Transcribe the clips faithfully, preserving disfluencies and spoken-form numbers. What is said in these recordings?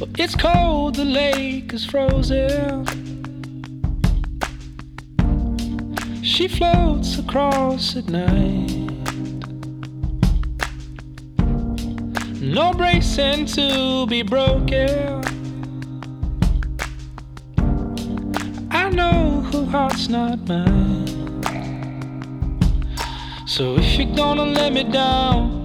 It's cold, the lake is frozen. She floats across at night. No bracing to be broken. I know her heart's not mine. So if you're gonna let me down,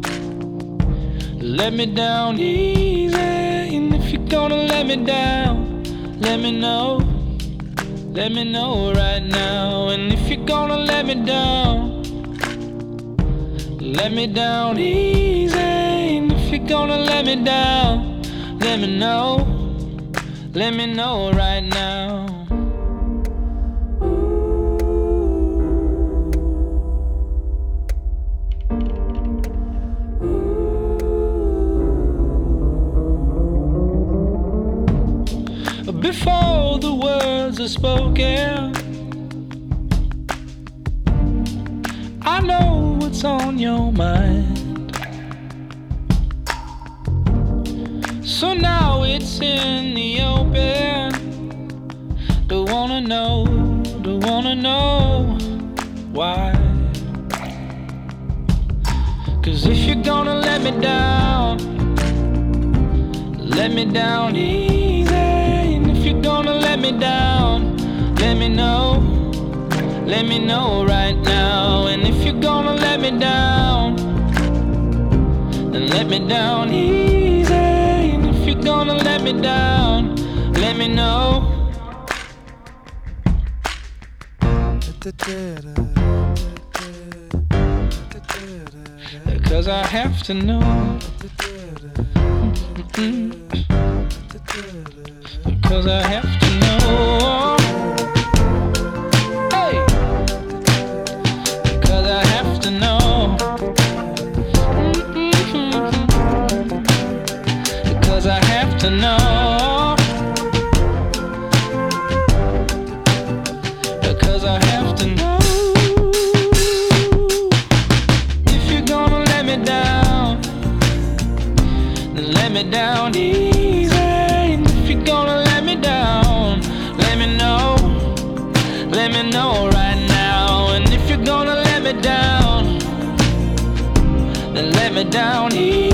let me down easy. And if you're gonna let me down, let me know. Let me know right now. And if you're gonna let me down, let me down easy. And if you're gonna let me down, let me know. Let me know right now. Before the words are spoken, I know what's on your mind. So now it's in the open. Don't wanna know, don't wanna know why. Cause if you're gonna let me down, let me down easy. If you're gonna let me down, let me know. Let me know right now. And if you're gonna let me down, then let me down easy. And if you're gonna let me down, let me know. Cause I have to know. Mm-mm. Cause I have to know. Hey, cause I have to know. Mm-hmm. Cause I have to know. Cause I have to know. If you're gonna let me down, then let me down easy. And if you're gonna let me down, let me know. Let me know right now. And if you're gonna let me down, then let me down easy.